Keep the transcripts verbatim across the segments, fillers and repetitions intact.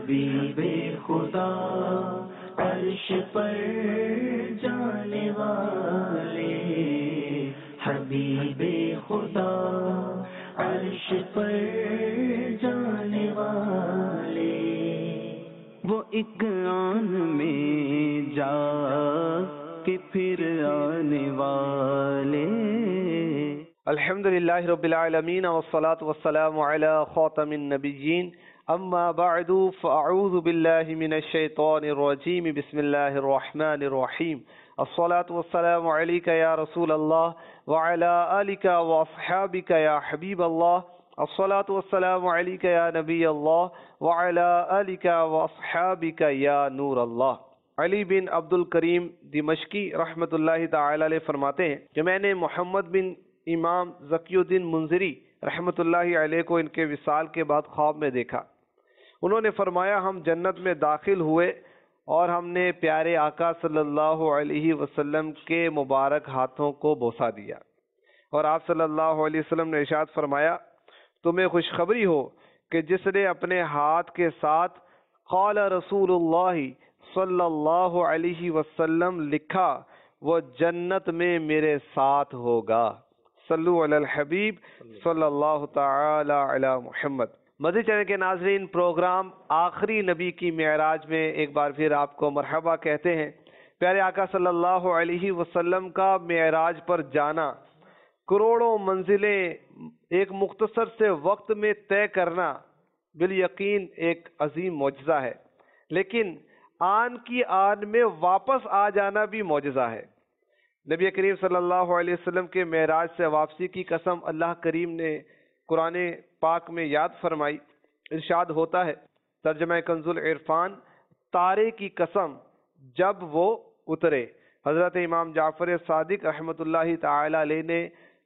حبیب خدا عرش پر جانے والے، حبیب خدا عرش پر جانے والے، وہ ایک آن میں جا کے پھر آنے والے۔ الحمدللہ رب العالمین والصلاة والسلام علی خاتم النبیین، اما بعد فاعوذ باللہ من الشیطان الرجیم، بسم اللہ الرحمن الرحیم، الصلاة والسلام علیک یا رسول اللہ وعلی آلک واصحابک یا حبیب اللہ، الصلاة والسلام علیک یا نبی اللہ وعلی آلک واصحابک یا نور اللہ۔ علی بن عبد الکریم دمشقی رحمۃ اللہ تعالی علیہ فرماتے ہیں کہ میں نے محمد بن امام ذکی الدین منذری رحمۃ اللہ علیہ کو ان کے وصال کے بعد خواب میں دیکھا۔ انہوں نے فرمایا ہم جنت میں داخل ہوئے اور ہم نے پیارے آقا صلی اللہ علیہ وسلم کے مبارک ہاتھوں کو بوسہ دیا، اور آپ صلی اللہ علیہ وسلم نے ارشاد فرمایا تمہیں خوشخبری ہو کہ جس نے اپنے ہاتھ کے ساتھ قال رسول اللہ صلی اللہ علیہ وسلم لکھا وہ جنت میں میرے ساتھ ہوگا۔ صلو علی الحبیب صلی اللہ تعالی علی محمد۔ مدنی چینل کے ناظرین، پروگرام آخری نبی کی معراج میں ایک بار پھر آپ کو مرحبا کہتے ہیں۔ پیارے آقا صلی اللہ علیہ وسلم کا معراج پر جانا، کروڑوں منزلیں ایک مختصر سے وقت میں طے کرنا بالیقین ایک عظیم معجزہ ہے، لیکن آن کی آن میں واپس آ جانا بھی معجزہ ہے۔ نبی کریم صلی اللہ علیہ وسلم کے معراج سے واپسی کی قسم اللہ کریم نے قرآن پاک میں یاد فرمائی۔ ارشاد ہوتا ہے ترجمہ کنز العرفان، تارے کی قسم جب وہ اترے۔ حضرت امام جعفر صادق رحمۃ اللہ تعالی علیہ نے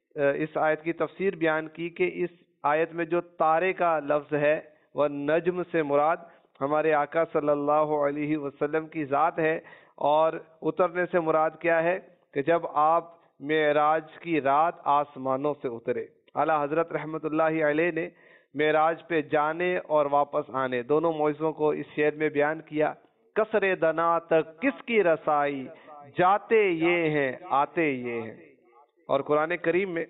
اس آیت کی تفسیر بیان کی کہ اس آیت میں جو تارے کا لفظ ہے وہ نجم سے مراد ہمارے آقا صلی اللہ علیہ وسلم کی ذات ہے، اور اترنے سے مراد کیا ہے کہ جب آپ معراج کی رات آسمانوں سے اترے۔ اعلیٰ حضرت رحمۃ اللہ علیہ نے معراج پہ جانے اور واپس آنے دونوں معجزوں کو اس شعر میں بیان کیا۔ کسر دنا تک کس کی رسائی، جاتے یہ ہیں آتے یہ ہیں۔ اور قرآن کریم میں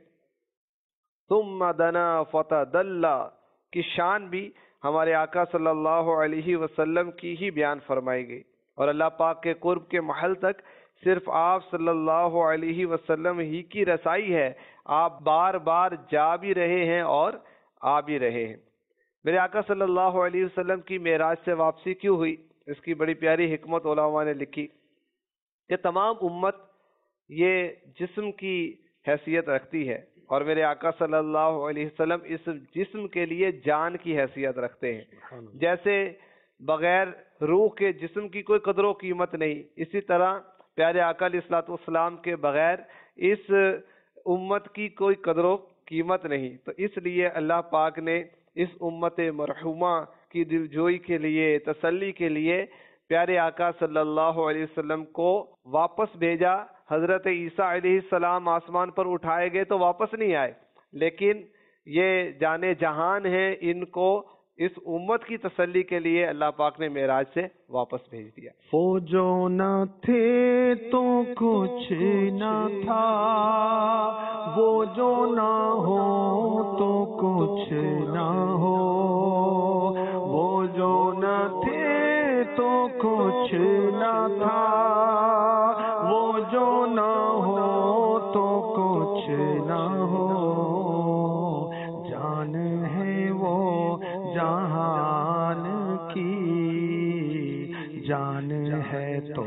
ثم دنا فتدلی کی شان بھی ہمارے آقا صلی اللہ علیہ وسلم کی ہی بیان فرمائی گئی، اور اللہ پاک کے قرب کے محل تک صرف آپ صلی اللہ علیہ وسلم ہی کی رسائی ہے۔ آپ بار بار جا بھی رہے ہیں اور آ بھی رہے ہیں۔ میرے آقا صلی اللہ علیہ وسلم کی معراج سے واپسی کیوں ہوئی؟ اس کی بڑی پیاری حکمت علماء نے لکھی کہ تمام امت یہ جسم کی حیثیت رکھتی ہے، اور میرے آقا صلی اللہ علیہ وسلم اس جسم کے لیے جان کی حیثیت رکھتے ہیں۔ جیسے بغیر روح کے جسم کی کوئی قدر و قیمت نہیں، اسی طرح پیارے آقا علیہ الصلوۃ والسلام کے بغیر اس امت کی کوئی قدر و قیمت نہیں۔ تو اس لیے اللہ پاک نے اس امت مرحومہ کی دلجوئی کے لیے، تسلی کے لیے پیارے آقا صلی اللہ علیہ وسلم کو واپس بھیجا۔ حضرت عیسیٰ علیہ السلام آسمان پر اٹھائے گئے تو واپس نہیں آئے، لیکن یہ جانے جہان ہیں، ان کو اس امت کی تسلی کے لیے اللہ پاک نے معراج سے واپس بھیج دیا۔ وہ جو نہ تھے تو کچھ نہ تھا، وہ جو نہ ہو تو کچھ نہ ہو، وہ جو نہ تھے تو کچھ نہ تھا، وہ جو نہ ہو تو کچھ نہ ہو، جان ہے وہ جہان کی، جان ہے تو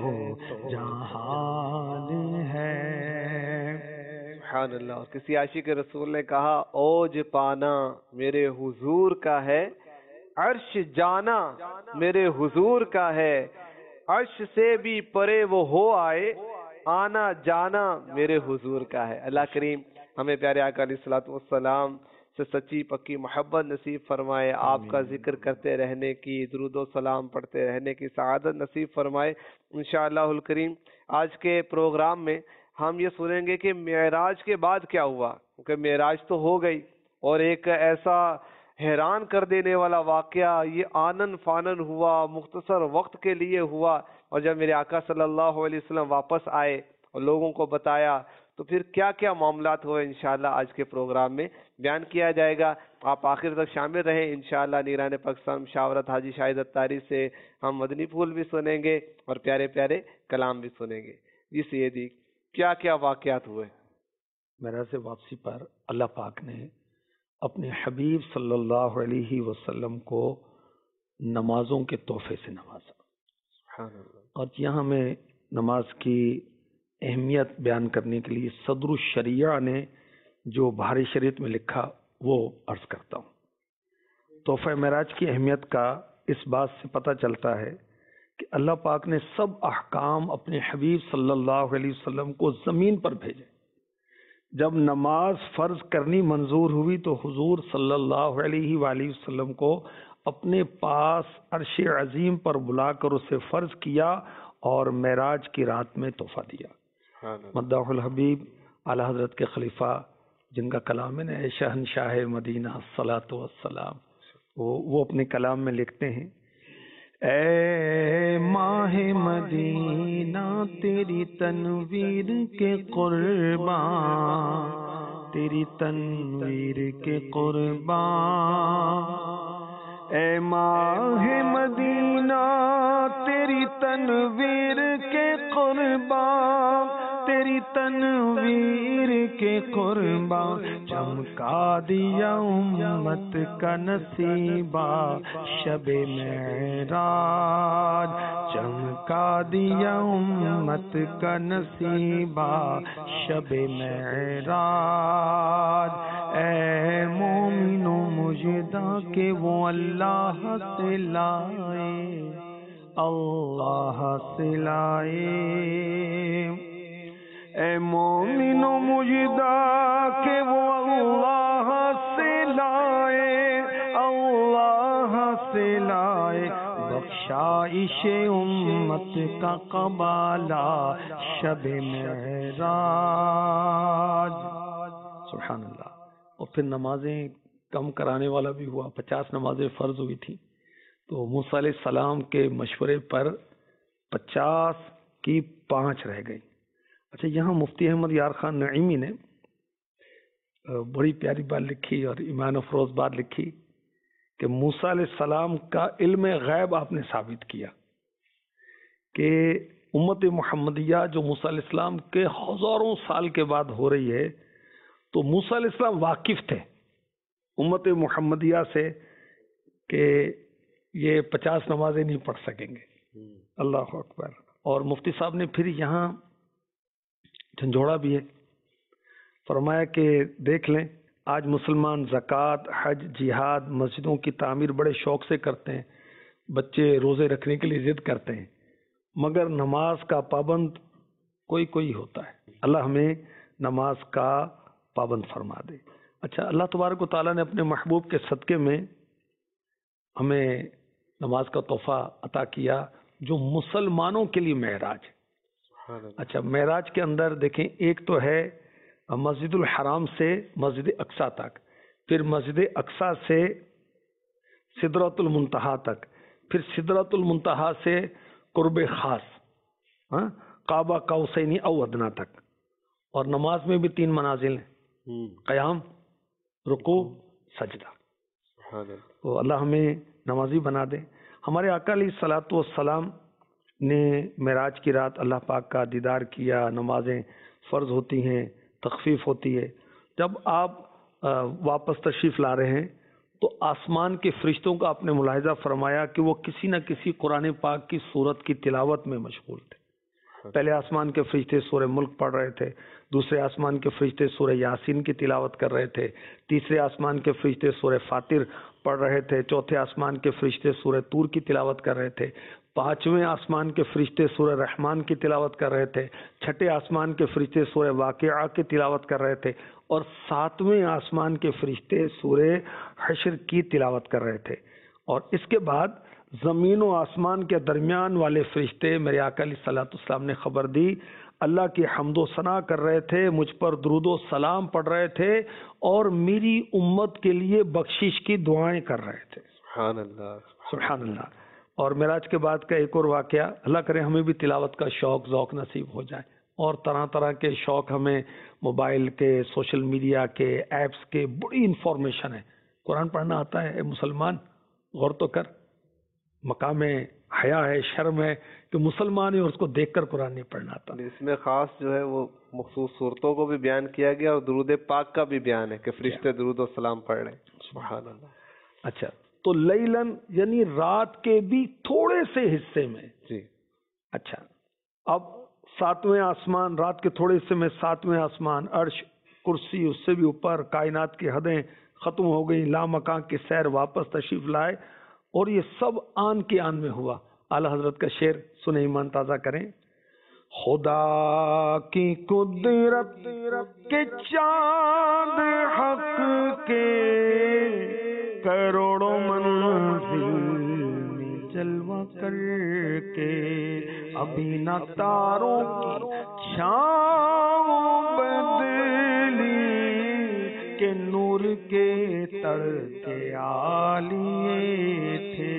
جہان ہے۔ سبحان اللہ۔ اور کسی عاشق رسول نے کہا اوج پانا میرے حضور کا ہے، عرش جانا میرے حضور کا ہے، عرش سے بھی پرے وہ ہو آئے، آنا جانا میرے حضور کا ہے۔ اللہ کریم ہمیں پیارے آقا علیہ الصلوۃ والسلام سے سچی پکی محبت نصیب فرمائے، آپ کا ذکر کرتے رہنے کی، درود و سلام پڑھتے رہنے کی سعادت نصیب فرمائے انشاءاللہ الکریم۔ آج کے پروگرام میں ہم یہ سنیں گے کہ معراج کے بعد کیا ہوا، کیونکہ معراج تو ہو گئی اور ایک ایسا حیران کر دینے والا واقعہ یہ آنن فانن ہوا، مختصر وقت کے لیے ہوا، اور جب میرے آقا صلی اللہ علیہ وسلم واپس آئے اور لوگوں کو بتایا تو پھر کیا کیا معاملات ہوئے انشاءاللہ آج کے پروگرام میں بیان کیا جائے گا۔ آپ آخر تک شامل رہیں انشاءاللہ۔ نیران پاکستان مشاورت حاجی شاہد اتاری سے ہم مدنی پھول بھی سنیں گے اور پیارے پیارے کلام بھی سنیں گے۔ جی سیدی، کیا کیا واقعات ہوئے؟ میرا سے واپسی پر اللہ پاک نے اپنے حبیب صلی اللہ علیہ وسلم کو نمازوں کے تحفے سے نوازا، سبحان اللہ۔ اور یہاں میں نماز کی اہمیت بیان کرنے کے لیے صدر الشریعہ نے جو بہاری شریعت میں لکھا وہ عرض کرتا ہوں۔ تحفہ معراج کی اہمیت کا اس بات سے پتہ چلتا ہے کہ اللہ پاک نے سب احکام اپنے حبیب صلی اللہ علیہ وسلم کو زمین پر بھیجے۔ جب نماز فرض کرنی منظور ہوئی تو حضور صلی اللہ علیہ وآلہ وسلم کو اپنے پاس عرش عظیم پر بلا کر اسے فرض کیا اور معراج کی رات میں تحفہ دیا۔ مداح الحبیب اعلی حضرت کے خلیفہ جن کا کلام ہے اے شہنشاہ مدینہ الصلاۃ والسلام، وہ وہ اپنے کلام میں لکھتے ہیں، اے ماہ مدینہ تیری تنویر کے قربان، تیری تنویر کے قربان، اے ماہ مدینہ تیری تنویر کے قربان، تیری تنویر کے قربان، چمکا دیا امت کا نصیبہ شب معراج، چمکا دیا امت کا نصیبہ شب معراج، اے مومنو مجدہ کہ وہ اللہ سے لائے، اللہ سے لائے، اے مومنو مجدہ کہ وہ اللہ سے لائے، اللہ سے لائے، بخشائش امت کا قبالہ شب معراج۔ سبحان اللہ۔ اور پھر نمازیں کم کرانے والا بھی ہوا، پچاس نمازیں فرض ہوئی تھی تو موسیٰ علیہ السلام کے مشورے پر پچاس کی پانچ رہ گئی۔ اچھا، یہاں مفتی احمد یار خان نعیمی نے بڑی پیاری بات لکھی اور ایمان افروز بات لکھی کہ موسیٰ علیہ السلام کا علم غیب آپ نے ثابت کیا کہ امت محمدیہ جو موسیٰ علیہ السلام کے ہزاروں سال کے بعد ہو رہی ہے، تو موسیٰ علیہ السلام واقف تھے امت محمدیہ سے کہ یہ پچاس نمازیں نہیں پڑھ سکیں گے۔ اللہ اکبر۔ اور مفتی صاحب نے پھر یہاں جھنجھوڑا بھی ہے، فرمایا کہ دیکھ لیں آج مسلمان زکوٰۃ، حج، جہاد، مسجدوں کی تعمیر بڑے شوق سے کرتے ہیں، بچے روزے رکھنے کے لیے ضد کرتے ہیں، مگر نماز کا پابند کوئی کوئی ہوتا ہے۔ اللہ ہمیں نماز کا پابند فرما دے۔ اچھا، اللہ تبارک و تعالیٰ نے اپنے محبوب کے صدقے میں ہمیں نماز کا تحفہ عطا کیا جو مسلمانوں کے لیے معراج ہے۔ اچھا، معراج کے اندر دیکھیں، ایک تو ہے مسجد الحرام سے مسجد اقصیٰ تک، پھر مسجد اقصیٰ سے سدرۃ المنتہا تک، پھر سدرۃ المنتہا سے قرب خاص، ہاں، کعبہ قوسین او ادنیٰ تک۔ اور نماز میں بھی تین منازل ہیں، قیام، رکوع، سجدہ۔ تو اللہ ہمیں نمازی بنا دے۔ ہمارے آقا علیہ الصلوۃ والسلام نے معراج کی رات اللہ پاک کا دیدار کیا، نمازیں فرض ہوتی ہیں، تخفیف ہوتی ہے۔ جب آپ واپس تشریف لا رہے ہیں تو آسمان کے فرشتوں کا آپ نے ملاحظہ فرمایا کہ وہ کسی نہ کسی قرآن پاک کی صورت کی تلاوت میں مشغول تھے۔ پہلے آسمان کے فرشتے سورہ ملک پڑھ رہے تھے، دوسرے آسمان کے فرشتے سورہ یاسین کی تلاوت کر رہے تھے، تیسرے آسمان کے فرشتے سورہ فاطر پڑھ رہے تھے، چوتھے آسمان کے فرشتے سورہ طور کی تلاوت کر رہے تھے، پانچویں آسمان کے فرشتے سورہ رحمان کی تلاوت کر رہے تھے، چھٹے آسمان کے فرشتے سورہ واقعہ کی تلاوت کر رہے تھے، اور ساتویں آسمان کے فرشتے سورہ حشر کی تلاوت کر رہے تھے۔ اور اس کے بعد زمین و آسمان کے درمیان والے فرشتے میرے آقا علیہ الصلوۃ والسلام نے خبر دی اللہ کی حمد و ثنا کر رہے تھے، مجھ پر درود و سلام پڑھ رہے تھے اور میری امت کے لیے بخشش کی دعائیں کر رہے تھے. سبحان اللہ سبحان اللہ. اور معراج کے بعد کا ایک اور واقعہ، اللہ کرے ہمیں بھی تلاوت کا شوق ذوق نصیب ہو جائے اور طرح طرح کے شوق ہمیں موبائل کے، سوشل میڈیا کے، ایپس کے، بڑی انفارمیشن ہے. قرآن پڑھنا آتا ہے اے مسلمان؟ غور تو کر. مقام حیا ہے، شرم ہے کہ مسلمان ہے اور اس کو دیکھ کر قرآن نہیں پڑھنا آتا. اس میں خاص جو ہے وہ مخصوص صورتوں کو بھی بیان کیا گیا اور درود پاک کا بھی بیان ہے کہ فرشتے درود و سلام پڑھ رہے ہیں. سبحان اللہ. اچھا، تو لیلن یعنی رات کے بھی تھوڑے سے حصے میں. جی. اچھا، اب ساتویں آسمان، رات کے تھوڑے حصے میں ساتویں آسمان، عرش، کرسی، اس سے بھی اوپر کائنات کی حدیں ختم ہو گئی، لامکان کی سیر واپس تشریف لائے اور یہ سب آن کے آن میں ہوا. اعلی حضرت کا شعر سنے، ایمان تازہ کریں. خدا کی قدرت کے چاند حق کے کروڑوں منزل میں جلوہ کر کے ابھی نہ تاروں کی چھاؤں بدلی کہ نور کے تڑکے عالیے تھے.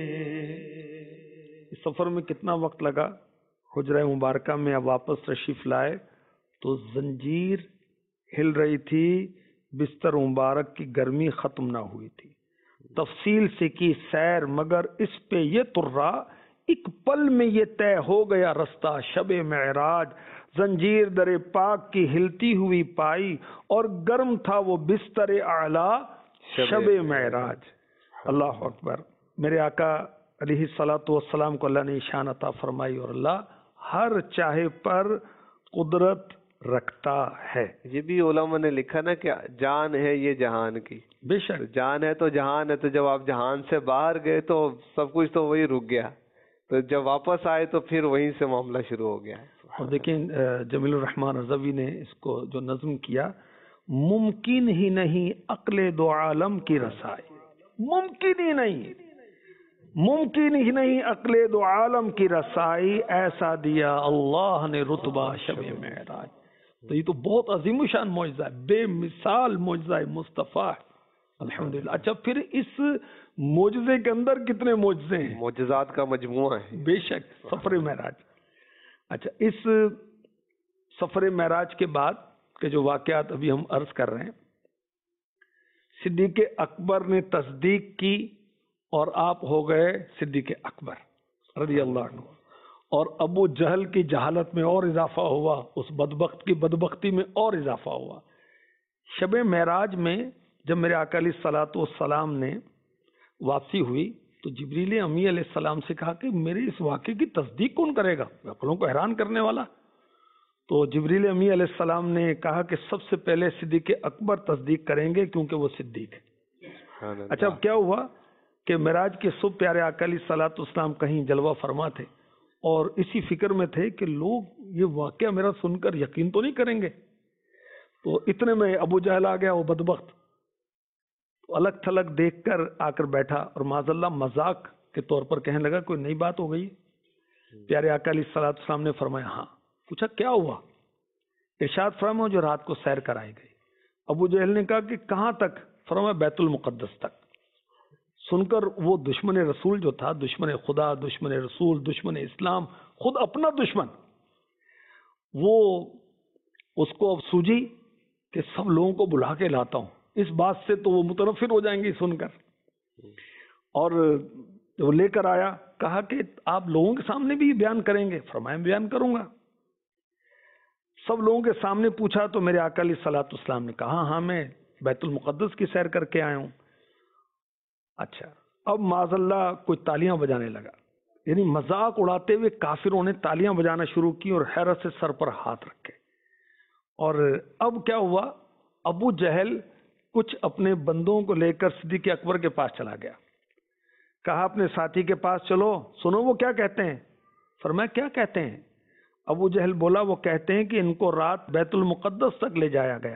اس سفر میں کتنا وقت لگا؟ حجرہ مبارکہ میں اب واپس تشریف لائے تو زنجیر ہل رہی تھی، بستر مبارک کی گرمی ختم نہ ہوئی تھی. تفصیل سے کی سیر مگر اس پہ یہ ترا، ایک پل میں یہ طے ہو گیا رستہ شب معراج. زنجیر در پاک کی ہلتی ہوئی پائی اور گرم تھا وہ بستر اعلی شب معراج. اللہ اکبر. میرے آقا علیہ الصلوۃ والسلام کو اللہ نے شان عطا فرمائی اور اللہ ہر چاہے پر قدرت رکھتا ہے. یہ بھی علماء نے لکھا نا کہ جان ہے یہ جہان کی. بے شک جان ہے تو جہان ہے، تو جب آپ جہان سے باہر گئے تو سب کچھ تو وہی رک گیا، تو جب واپس آئے تو پھر وہیں سے معاملہ شروع ہو گیا. اور دیکھیں جمیل الرحمن رضوی نے اس کو جو نظم کیا، ممکن ہی نہیں عقل دو عالم کی رسائی، ممکن ہی نہیں، ممکن ہی نہیں عقل دو عالم کی رسائی، ایسا دیا اللہ نے رتبہ شب معراج. تو یہ تو بہت عظیم و شان معجزہ ہے، بے مثال معجزہ مصطفیٰ. الحمدللہ. اچھا، پھر اس معجزے کے اندر کتنے معجزے ہیں؟ معجزات کا مجموعہ ہے. بے شک. سفر معراج. اچھا، اس سفر معراج کے بعد کے جو واقعات ابھی ہم عرض کر رہے ہیں، صدیق اکبر نے تصدیق کی اور آپ ہو گئے صدیق اکبر رضی اللہ عنہ، اور ابو جہل کی جہالت میں اور اضافہ ہوا، اس بدبخت کی بدبختی میں اور اضافہ ہوا. شب معراج میں جب میرے آقا علیہ الصلوۃ والسلام نے واپسی ہوئی تو جبریل امی علیہ السلام سے کہا کہ میرے اس واقعے کی تصدیق کون کرے گا، عقلوں کو حیران کرنے والا. تو جبریل امی علیہ السلام نے کہا کہ سب سے پہلے صدیق اکبر تصدیق کریں گے کیونکہ وہ صدیق ہے. اچھا، اب کیا ہوا کہ معراج کے صبح پیارے آقا علیہ الصلوۃ والسلام کہیں جلوہ فرما تھے اور اسی فکر میں تھے کہ لوگ یہ واقعہ میرا سن کر یقین تو نہیں کریں گے. تو اتنے میں ابو جہل آ گیا، وہ بدبخت، تو الگ تھلگ دیکھ کر آ کر بیٹھا اور معاذ اللہ مذاق کے طور پر کہنے لگا کوئی نئی بات ہو گئی. پیارے آقا علیہ الصلوۃ والسلام نے فرمایا ہاں. پوچھا کیا ہوا؟ ارشاد فرمایا جو رات کو سیر کرائی گئی. ابو جہل نے کہا کہ کہاں تک؟ فرمایا بیت المقدس تک. سن کر وہ دشمن رسول جو تھا، دشمن خدا، دشمن رسول، دشمن اسلام، خود اپنا دشمن، وہ اس کو اب سوجی کہ سب لوگوں کو بلا کے لاتا ہوں، اس بات سے تو وہ متنفر ہو جائیں گے سن کر. اور وہ لے کر آیا، کہا کہ آپ لوگوں کے سامنے بھی بیان کریں گے؟ فرمایا بیان کروں گا. سب لوگوں کے سامنے پوچھا تو میرے آقا علیہ الصلوۃ والسلام نے کہا ہاں میں بیت المقدس کی سیر کر کے آیا ہوں. اچھا، اب معاذ اللہ کوئی تالیاں بجانے لگا، یعنی مذاق اڑاتے ہوئے کافروں نے تالیاں بجانا شروع کی اور حیرت سے سر پر ہاتھ رکھے. اور اب کیا ہوا؟ ابو جہل کچھ اپنے بندوں کو لے کر صدیق اکبر کے پاس چلا گیا، کہا اپنے ساتھی کے پاس چلو سنو وہ کیا کہتے ہیں. فرمایا کیا کہتے ہیں؟ ابو جہل بولا وہ کہتے ہیں کہ ان کو رات بیت المقدس تک لے جایا گیا.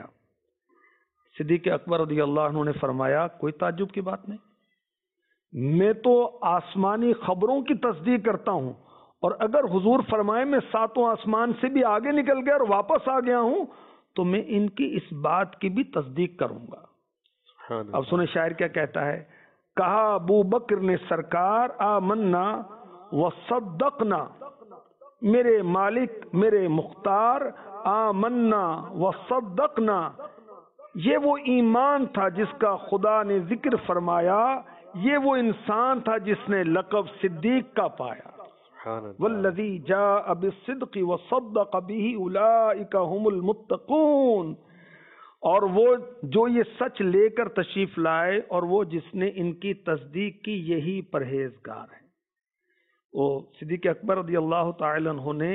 صدیق اکبر رضی اللہ عنہ نے فرمایا کوئی تعجب کی بات نہیں، میں تو آسمانی خبروں کی تصدیق کرتا ہوں اور اگر حضور فرمائے میں ساتوں آسمان سے بھی آگے نکل گیا اور واپس آ گیا ہوں تو میں ان کی اس بات کی بھی تصدیق کروں گا. اب سنیں شاعر کیا کہتا ہے. کہا ابو بکر نے سرکار آمنا وصدقنا، میرے مالک میرے مختار آمنا وصدقنا، یہ وہ ایمان تھا جس کا خدا نے ذکر فرمایا، یہ وہ انسان تھا جس نے لقب صدیق کا پایا. والذی جاء بالصدق وصدق به اولئک هم المتقون، اور وہ جو یہ سچ لے کر تشریف لائے اور وہ جس نے ان کی تصدیق کی یہی پرہیزگار ہیں. وہ صدیق اکبر رضی اللہ تعالی عنہ نے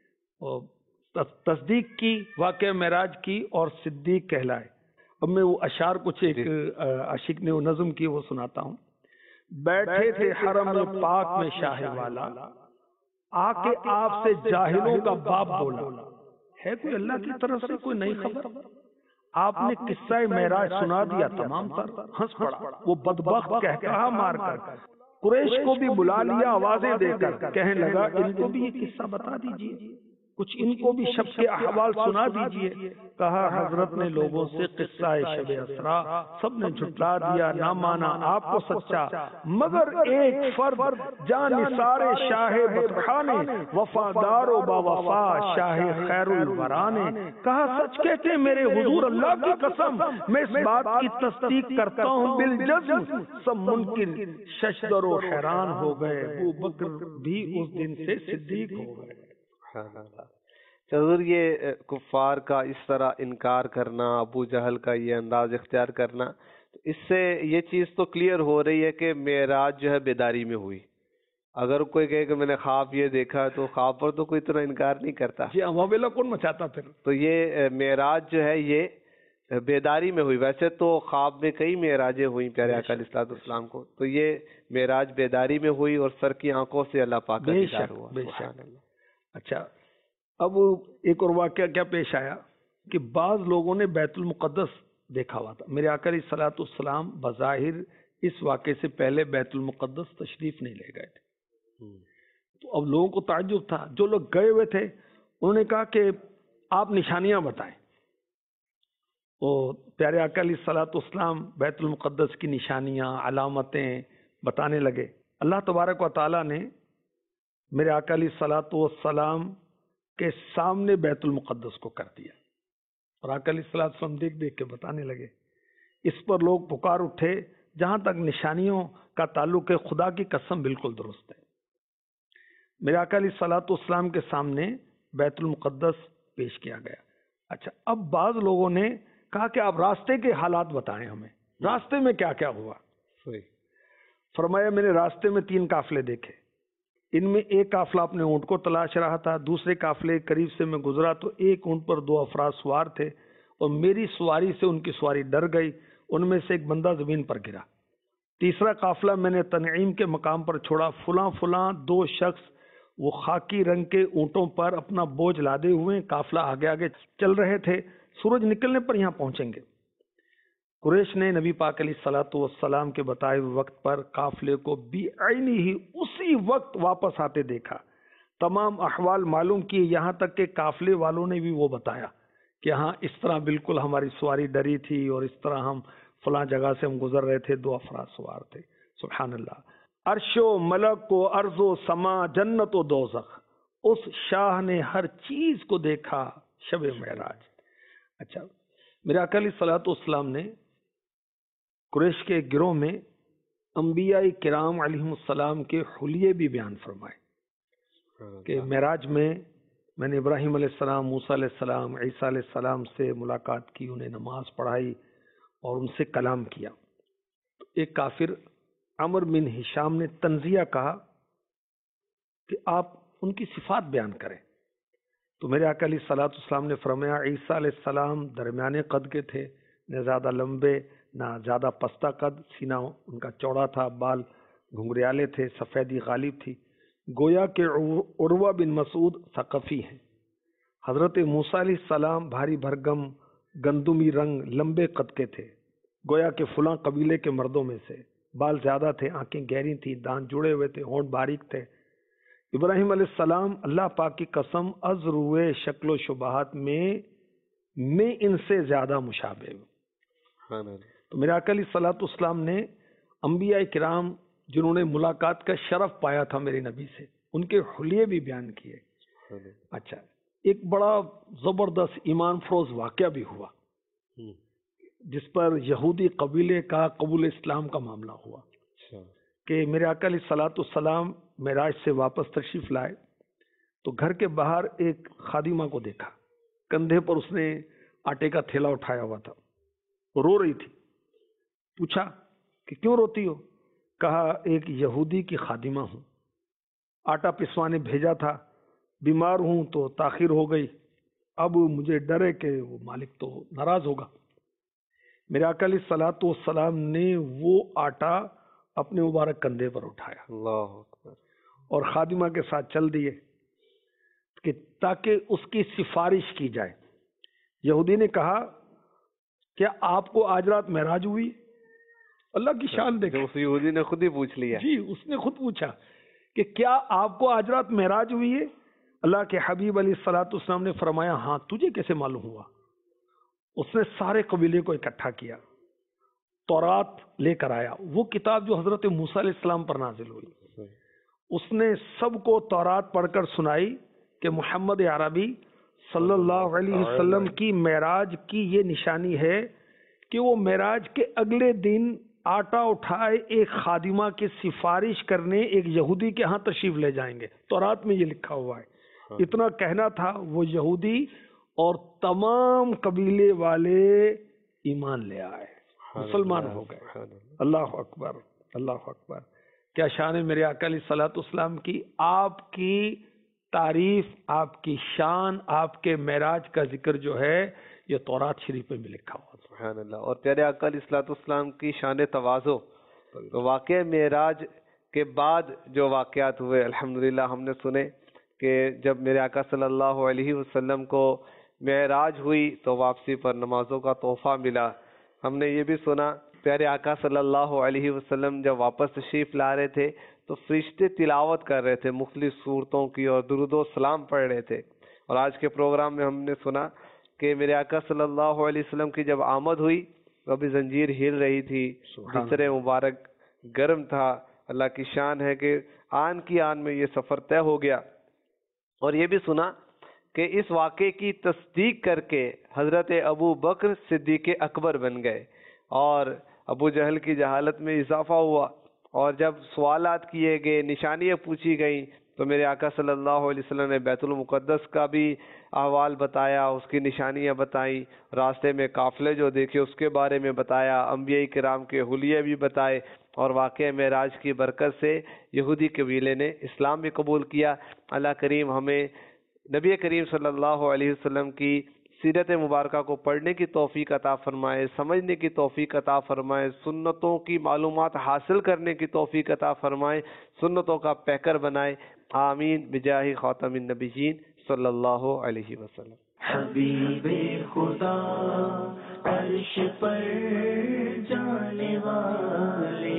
تصدیق کی، واقعہ معراج کی اور صدیق کہلائے. اب میں وہ اشعار کچھ ایک عاشق نے وہ نظم کی وہ سناتا ہوں. بیٹھے تھے حرم پاک میں شاہ والا، آ کے آپ سے جاہلوں کا باپ بولا، ہے کوئی اللہ کی طرف سے کوئی نئی خبر؟ آپ نے قصہ معراج سنا دیا، تمام تر ہنس پڑا وہ بدبخت، کہہ کہا مار کر قریش کو بھی بلا لیا آوازیں دے کر، کہنے لگا ان کو بھی یہ قصہ بتا دیجئے، کچھ ان کو بھی شب کے احوال سنا دیجئے. کہا حضرت نے لوگوں سے قصہ شب اسرا، سب نے جھٹلا دیا، نہ مانا آپ کو سچا، مگر ایک فرد جان نثار شاہ بطحا نے، وفادار و با وفا شاہ خیر الورا نے. کہا سچ کہتے میرے حضور اللہ کی قسم، میں اس بات کی تصدیق کرتا ہوں بالجزم. سب منکر ششدر و حیران ہو گئے، ابو بکر بھی اس دن سے صدیق ہو گئے. حضور یہ کفار کا اس طرح انکار کرنا، ابو جہل کا یہ انداز اختیار کرنا، اس سے یہ چیز تو کلیئر ہو رہی ہے کہ معراج جو ہے بیداری میں ہوئی. اگر کوئی کہے کہ میں نے خواب یہ دیکھا تو خواب پر تو کوئی اتنا انکار نہیں کرتا. جی واویلا کون مچاتا پھر؟ تو یہ معراج جو ہے یہ بیداری میں ہوئی. ویسے تو خواب میں کئی معراجیں ہوئی پیارے آقا علیہ الصلوۃ والسلام کو، تو یہ معراج بیداری میں ہوئی اور سر کی آنکھوں سے اللہ پاک کا دیدار ہوا. سبحان اللہ. اچھا اب ایک اور واقعہ کیا پیش آیا کہ بعض لوگوں نے بیت المقدس دیکھا ہوا تھا. میرے آقا علیہ الصلوۃ والسلام بظاہر اس واقعے سے پہلے بیت المقدس تشریف نہیں لے گئے تھے. تو اب لوگوں کو تعجب تھا. جو لوگ گئے ہوئے تھے انہوں نے کہا کہ آپ نشانیاں بتائیں. وہ پیارے آقا علیہ الصلوۃ والسلام بیت المقدس کی نشانیاں علامتیں بتانے لگے. اللہ تبارک و تعالیٰ نے میرے آقا علیہ الصلوۃ والسلام کے سامنے بیت المقدس کو کر دیا اور آقا علیہ الصلوۃ والسلام دیکھ دیکھ کے بتانے لگے. اس پر لوگ پکار اٹھے. جہاں تک نشانیوں کا تعلق ہے خدا کی قسم بالکل درست ہے. میرے آقا علیہ الصلوۃ والسلام کے سامنے بیت المقدس پیش کیا گیا. اچھا اب بعض لوگوں نے کہا کہ آپ راستے کے حالات بتائیں ہمیں، راستے میں کیا کیا ہوا. فرمایا میں نے راستے میں تین قافلے دیکھے. ان میں ایک قافلہ اپنے اونٹ کو تلاش رہا تھا. دوسرے قافلے قریب سے میں گزرا تو ایک اونٹ پر دو افراد سوار تھے اور میری سواری سے ان کی سواری ڈر گئی. ان میں سے ایک بندہ زمین پر گرا. تیسرا قافلہ میں نے تنعیم کے مقام پر چھوڑا. فلاں فلاں دو شخص وہ خاکی رنگ کے اونٹوں پر اپنا بوجھ لادے ہوئے قافلہ آگے آگے چل رہے تھے. سورج نکلنے پر یہاں پہنچیں گے. قریش نے نبی پاک علیہ الصلوۃ والسلام کے بتائے ہوئے وقت پر قافلے کو بی عینی ہی اسی وقت واپس آتے دیکھا. تمام احوال معلوم کیے، یہاں تک کہ قافلے والوں نے بھی وہ بتایا کہ ہاں اس طرح بالکل ہماری سواری ڈری تھی اور اس طرح ہم فلاں جگہ سے ہم گزر رہے تھے، دو افراد سوار تھے. سبحان اللہ. عرش و ملک و ارض و سما، جنت و دوزخ، اس شاہ نے ہر چیز کو دیکھا شب معراج. اچھا میرے آقا علیہ الصلوۃ والسلام نے قریش کے گروہ میں انبیاء کرام علیہم السلام کے حلیے بھی بیان فرمائے کہ معراج میں میں نے ابراہیم علیہ السلام، موسیٰ علیہ السلام، عیسیٰ علیہ السلام سے ملاقات کی، انہیں نماز پڑھائی اور ان سے کلام کیا. تو ایک کافر عمر بن ہشام نے تنزیہ کہا کہ آپ ان کی صفات بیان کریں. تو میرے آقا علیہ الصلوۃ والسلام نے فرمایا عیسیٰ علیہ السلام درمیانے قد کے تھے، نہ زیادہ لمبے نہ زیادہ پستہ قد، سینہ ان کا چوڑا تھا، بال گھنگریالے تھے، سفیدی غالب تھی، گویا کہ عروہ بن مسعود ثقفی ہیں. حضرت موسیٰ علیہ السلام بھاری بھرگم گندمی رنگ لمبے قد کے تھے، گویا کہ فلاں قبیلے کے مردوں میں سے، بال زیادہ تھے، آنکھیں گہری تھیں، دانت جڑے ہوئے تھے، ہونٹ باریک تھے. ابراہیم علیہ السلام اللہ پاک کی قسم از روئے شکل و شبہات میں میں ان سے زیادہ مشابہ ہوں. تو میرے آقا علیہ الصلوۃ والسلام نے انبیاء کرام جنہوں نے ملاقات کا شرف پایا تھا میرے نبی سے، ان کے حلیے بھی بیان کیے. اچھا، ایک بڑا زبردست ایمان فروز واقعہ بھی ہوا جس پر یہودی قبیلے کا قبول اسلام کا معاملہ ہوا کہ میرے آقا علیہ الصلوۃ والسلام معراج سے واپس تشریف لائے تو گھر کے باہر ایک خادمہ کو دیکھا، کندھے پر اس نے آٹے کا تھیلا اٹھایا ہوا تھا، رو رہی تھی. پوچھا کہ کیوں روتی ہو؟ کہا ایک یہودی کی خادمہ ہوں، آٹا پسوانے بھیجا تھا، بیمار ہوں تو تاخیر ہو گئی، اب مجھے ڈر ہے کہ وہ مالک تو ناراض ہوگا. میرے آقا علیہ الصلوۃ والسلام نے وہ آٹا اپنے مبارک کندھے پر اٹھایا اللہ اکبر اور خادمہ کے ساتھ چل دیے کہ تاکہ اس کی سفارش کی جائے. یہودی نے کہا کیا آپ کو آج رات معراج ہوئی؟ اللہ کی شان دیکھیں، اس یہودی نے خود ہی پوچھ لیا. جی اس نے خود پوچھا کہ کیا آپ کو آج رات معراج ہوئی ہے؟ اللہ کے حبیب علیہ الصلوۃ والسلام نے فرمایا ہاں، تجھے کیسے معلوم ہوا؟ اس نے سارے قبیلے کو اکٹھا کیا، تورات لے کر آیا، وہ کتاب جو حضرت موسیٰ علیہ السلام پر نازل ہوئی. اس نے سب کو تورات پڑھ کر سنائی کہ محمد عربی صلی اللہ علیہ وسلم کی معراج کی یہ نشانی ہے کہ وہ معراج کے اگلے دن آٹا اٹھائے ایک خادمہ کی سفارش کرنے ایک یہودی کے ہاں تشریف لے جائیں گے. تورات میں یہ لکھا ہوا ہے. اتنا کہنا تھا، وہ یہودی اور تمام قبیلے والے ایمان لے آئے، مسلمان ہو گئے. اللہ اکبر، اللہ اکبر. کیا شان ہے میرے آقا علیہ الصلوۃ والسلام کی. آپ کی تعریف، آپ کی شان، آپ کے معراج کا ذکر جو ہے یہ تورات شریف میں بھی لکھا ہوا. سبحان اللہ. اور پیارے آقا علیہ الصلوۃ والسلام کی شان تواضع، تو واقع معراج کے بعد جو واقعات ہوئے الحمدللہ ہم نے سنے کہ جب میرے آقا صلی اللہ علیہ وسلم کو معراج ہوئی تو واپسی پر نمازوں کا تحفہ ملا. ہم نے یہ بھی سنا پیارے آقا صلی اللہ علیہ وسلم جب واپس تشریف لا رہے تھے تو فرشتے تلاوت کر رہے تھے مختلف صورتوں کی اور درود و سلام پڑھ رہے تھے. اور آج کے پروگرام میں ہم نے سنا کہ میرے آقا صلی اللہ علیہ وسلم کی جب آمد ہوئی تو ابھی زنجیر ہل رہی تھی، بستر مبارک گرم تھا. اللہ کی شان ہے کہ آن کی آن میں یہ سفر طے ہو گیا. اور یہ بھی سنا کہ اس واقعے کی تصدیق کر کے حضرت ابو بکر صدیق اکبر بن گئے اور ابو جہل کی جہالت میں اضافہ ہوا. اور جب سوالات کیے گئے، نشانیاں پوچھی گئیں تو میرے آقا صلی اللہ علیہ وسلم نے بیت المقدس کا بھی احوال بتایا، اس کی نشانیاں بتائیں، راستے میں قافلے جو دیکھے اس کے بارے میں بتایا، انبیاء کرام کے حلیے بھی بتائے. اور واقع معراج کی برکت سے یہودی قبیلے نے اسلام بھی قبول کیا. اللہ کریم ہمیں نبی کریم صلی اللہ علیہ وسلم کی سیرت مبارکہ کو پڑھنے کی توفیق عطا فرمائے، سمجھنے کی توفیق عطا فرمائے، سنتوں کی معلومات حاصل کرنے کی توفیق عطا فرمائے، سنتوں کا پیکر بنائے. آمین بجاہ خاتم النبیین صلی اللہ علیہ وسلم. حبیب خدا عرش پر جانے والے،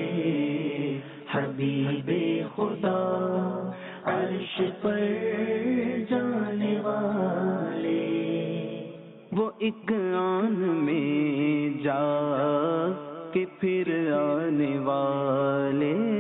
حبیب خدا عرش پر جانے والے، وہ ایک آن میں جا کے پھر آنے والے.